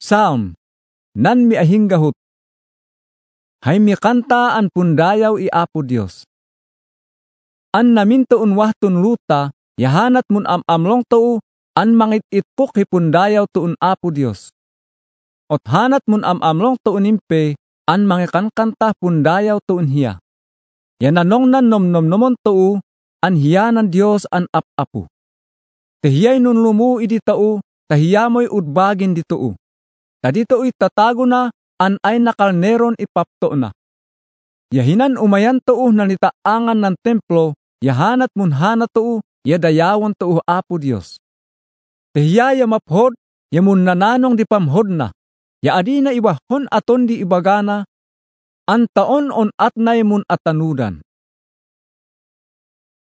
Psalm, nan mi ahinggahut. Hay mi kanta an pundayaw i Apo Dios. An naminto unwahtun luta, yahanat mun amlong to an mangit itkok hi pundayaw tuun Apo Dios. Ot hanat mun amlong to unimpe, an mangikankanta pundayaw tuun hiya. Yananong nan nomnomnomon to an hiyanan Dios an apapu. Tahiyay nun lumu idi tao, tahiyamoy udbagin di tao. Tadito itatago na an ay nakalneron ipapto na. Yahinan umayan tao na nitaangan ng templo, yahanat munhana tao, yadayawan tao Apo Dios. Tahiyaya maphod, yamun nananong di pamhod na, yaadi na iwahon aton di ibagana, an taon on atnay mun atanudan.